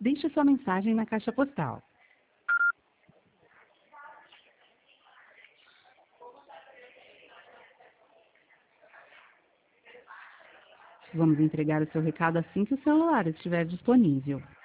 Deixe sua mensagem na caixa postal. Vamos entregar o seu recado assim que o celular estiver disponível.